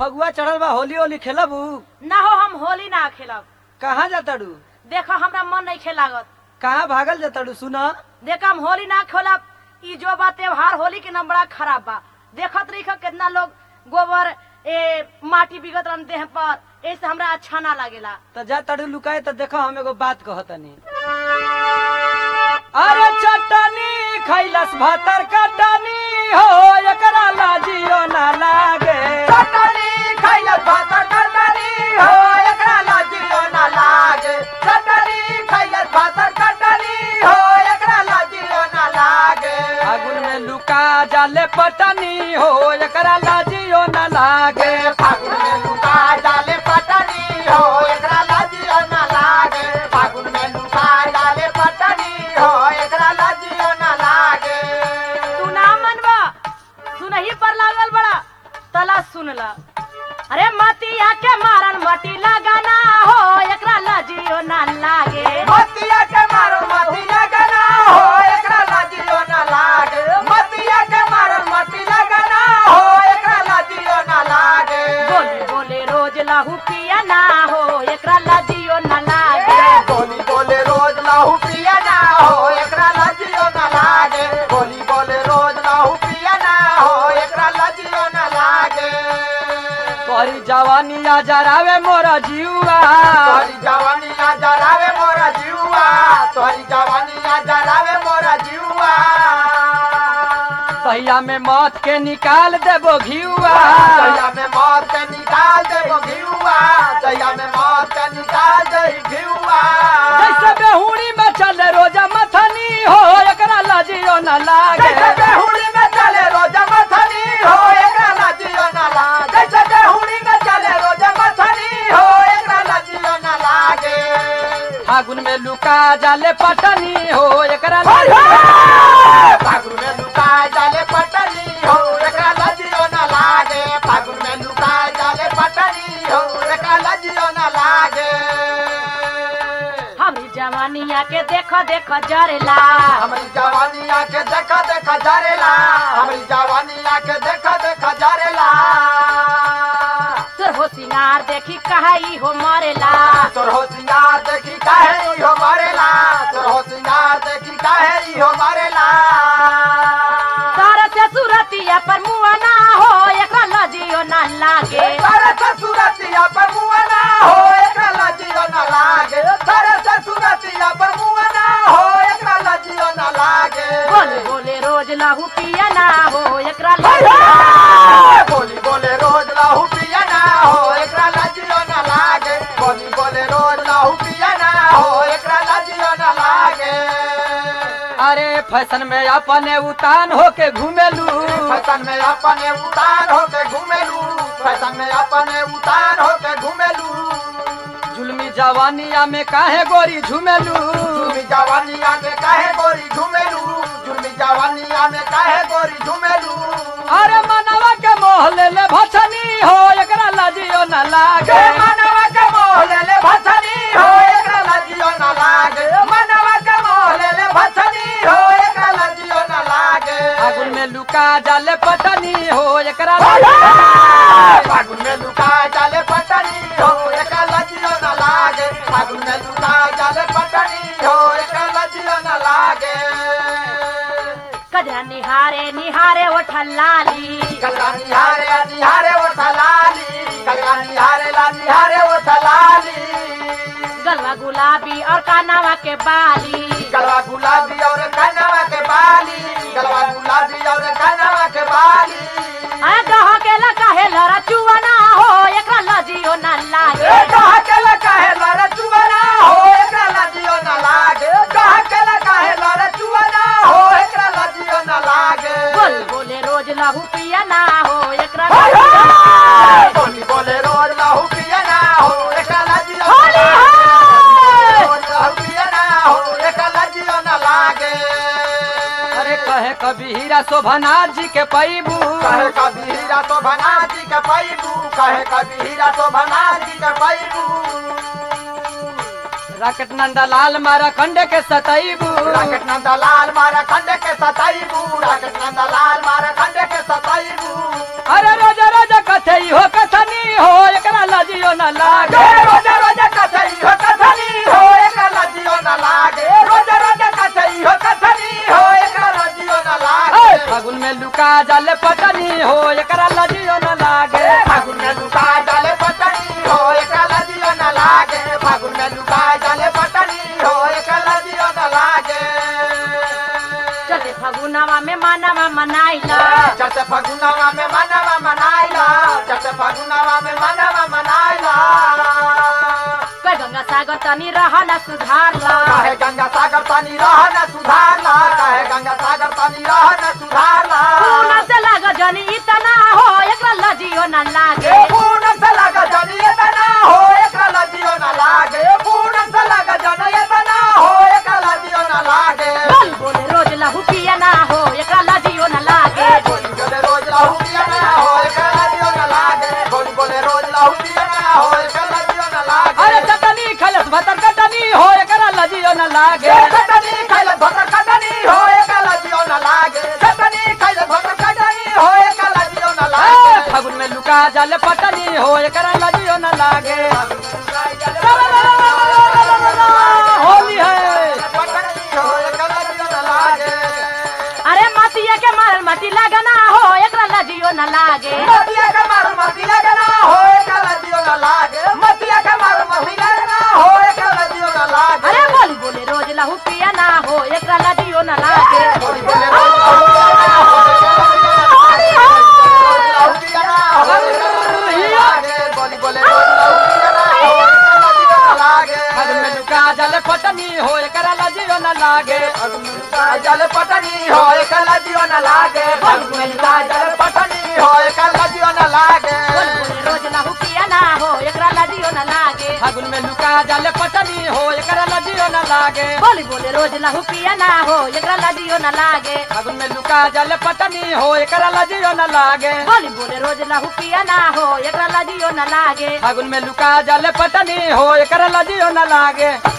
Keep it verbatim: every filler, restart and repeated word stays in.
फगुआ चढ़ल बा, होली होली खेलबू? ना हो, हम होली ना खेलब। कहाँ जाताड़ू? देखो हमरा मन नहीं खेलागत। कहाँ भागल जाताड़ू? सुना, देखो हम होली ना खेलब। ई जो बा त्योहार होली के नाम बड़ा खराब बा। देखत रही कितना लोग गोबर ए माटी बिगत रहन देह पर, ऐसे हमरा अच्छा ना लागेला। तो जाताड़ू लुकाए तो देखो हम एगो बात कहतनी। अरे चटनी खैलस भातर कटनी हो, एकरा लाजियो ना लागे। चटनी खैलस भातर कटनी हो, एकरा लाजियो ना लागे। चटनी खैलस भातर कटनी हो, एकरा लाजियो ना लागे। फागुन में लुका जाले पटनी हो, एकरा लाजियो ना लागे। फागुन में लुका जाले पटनी हो, एकरा लाजियो ना लागे। फागुन में लुका जाले पटनी हो, एकरा लाजियो ना लागे। तू ना मनवा, सुनही पर लागल बड़ा तला सुनला। अरे मतिया के मारन मटी लगाना हो, एकरा लाजियो ना लागे। मतिया के मारो मतिया गना हो, एकरा लाजियो ना लागे। मतिया के मारो मती लगना हो, एकरा लाजियो ना लागे। बोले बोले रोज लहू पिया ना हो, एकरा लाजियो ना लागे। बोली बोले रोज लहू पिया ना हो, एकरा लाजियो ना लागे। बोली बोले रोज लहू पिया ना हो, एकरा लाजियो ना लागे। तोरी जवानी आ जरावे मोरा जीवा। तोरी जवानी आ जरावे मोरा जीवा। तोरी जवानी आ जरावे मोरा जीवा। सैया में मौत के निकाल देबो घियुआ। दया में मौत के निकाल दे घियुआ। दया में मौत के निकाल दे घियुआ। जैसे बेहुड़ी में चले रोजा मथनी हो, एकरा लाजियो ना लागे। जैसे बेहुड़ी में चले रोजा मथनी हो, एकरा लाजियो ना लागे। जैसे बेहुड़ी में चले रोजा मथनी हो, एकरा लाजियो ना लागे। फागुन में लुका जाले पटनी हो, एकरा फागुन में लुका जाले पटनी हो, एकरा लाजियो ना लागे। फागुन में लुका जाले पटनी हो, एकरा लाजियो ना लागे। हमारी जवानिया के देखो देखो जरेला। हमारी जवानी आके देखा देखा जरेला। हमारी जवानी आके देखा देखा जरेला। तोर हो सिंगार देखी कहाई हो मरेला। तोर हो सिंगार देखी काहे इहो मरेला। तोर हो सिंगार देखी काहे इहो मरेला। तार से सूरतिया पर मुआ ना हो, एकरा लाजियो ना लागे। तारे से सूरतिया पर मुआ ना हो, एकरा लाजियो ना लागे। तारे से सूरतिया पर मुआ ना हो, एकरा लाजियो ना लागे। बोले बोले रोज लहू पिया ना हो, एकरा लाजियो। बोली बोले रोज लहू पिया ना हो, एकरा लाजियो ना लागे। बोली बोले रोज लहू पिया ना हो, एकरा लाजियो ना लागे। अरे फैशन में अपने उतान होके घूमेलू। फैशन में अपने उतार होके घूमेलू। फैशन में अपने उतार होके घूमेलू। जुल्मी जवानिया में काहे गोरी झूमेलू। जुर्मी जवानिया में काहे गोरी झूमेलू। जुर्मी जवानिया में काहे गोरी झूमेलू। अरे मनवा के मोह ले ले भछनी हो, एकरा लाजियो ना लागे। मनवा के मोह ले ले भछनी हो, एकरा लाजियो ना लागे। मनवा के मोह ले ले भछनी हो, एकरा लाजियो ना लागे। फागुन में लुका जाले पटनी हो, एकरा फागुन में लुका जाले पटनी हो, एकरा लाजियो ना लागे। फागुन में लुका जाले पटनी हो, एकरा लाजियो ना लागे। कजरा निहारे निहारे उठा लाली। कलरा निहारे निहारे वो थलाली। कलरा निहारे ला निहारे वो थलाली। गलवा गुलाबी और कानावा के बाली। गलवा गुलाबी और कनवा के बाली। गलवा गुलाबी और कनवा के बाली। आ गह के लगा है लरा चुवना हो, एकरा लाजियो ना लागे। ए कहा के लगा है लड़ा चुवना हो, एकरा लाजियो ना लागे। कहा के लगा है लड़ा चुवना हो, एकरा लाजियो ना लागे। बोल बोले रोज लहू पिया ना हो, एकरा बोली बोले रोज लहू पिया ना हो, एकरा लाजियो ना होली लागे। है। रोज लहू पिया ना हो, एकरा लाजियो ना लागे। अरे कहे कभी हीरा शोभनाथ जी के पैबू। कहे कभी हीरा तो बना जी के पैबू। कहे कभी हीरा तो बना जी के पैबू। राकेट नंदा लाल मारा खंडे के सतैबू। राकेट नंदा लाल मारा खंडे के सताईबू। राकेट नंदा लाल मारा खंडे के सताईबू। अरे रोजा रोजा कथे हो कथनी हो एकरा लजियो न लागे रोज रोज कथई हो कथनी हो एक लजियो न लागे रोज रोज कथई हो कथनी हो एक लजियो न लागे फागुन में लुका जाले पटनी हो एकरा लजियो न लागे फागुन में लुका जाले पटनी हो एक लजियो न लागे फागुन में लुका जाले पटनी हो एक लजियो न लागे चले फगुनावा में मानवा मनाइला चट फगुनावा में मनवा मनाइला चट फगुनावा में मनवा मनाइला कोई गंगा सागर तनी रहना सुधारला काहे गंगा सागर पानी रहना सुधारला काहे गंगा सागर पानी रहना सुधारला पूना से लाग जनी इतना हो एकरा लजियो न लागे ए पूर्ण से लगा जनी इतना हो एक लजियो न लागे पूर्ण से लगा जनी इतना हो एक लजियो न लागे बोल बोले रोज लहू पिया ना हो एकरा लजियो न लागे बोली बोले रोज लहू पिया ना हो एक लजियो न लागे बोली बोले रोज लहू पिया ना हो एक लजियो न लागे अरे चटनी खलस भतर कटनी हो एकरा लजियो न लागे ए चटनी खाइले भटर कटनी हो एक लजियो न लागे चटनी खाइले भटर कटनी हो एक लजियो न लागे फागुन में लुका जाले पटनी हो एकरा लजियो न लागे होली है पटनी हो एक लजियो न लागे अरे मतिया के मारल मटी लगना हो एकरा लजियो न लागे मतिया के मार मती लगना हो एक लजियो न लागे मतिया के मार मती लगना हो एक लजियो न लागे अरे बोली बोले रोज लहू पिया ना हो एकरा लजियो न लागे बोली बोले रोज लहू पिया ना हो लागे बोली बोले रोज लहू पिया ना हो एक लजियो न लागे फागुन में लुका जाले पटनी हो एकरा लजियो न लागे जल पटनी हो एक लजियो न लागे जल पटनी हो एक लजियो न लागे बोल बोले रोज लहू पिया ना हो एकरा लजियो न लागे फागुन में लुका जाले पटनी हो एकरा लजियो न लागे बोली बोले रोज लहू पिया ना हो एकरा लजियो न लागे फागुन में लुका जाले पटनी हो एकरा लजियो न लागे बोली बोले रोज लहू पिया ना हो एकरा लजियो न लागे फागुन में लुका जाले पटनी हो एकरा लजियो न लागे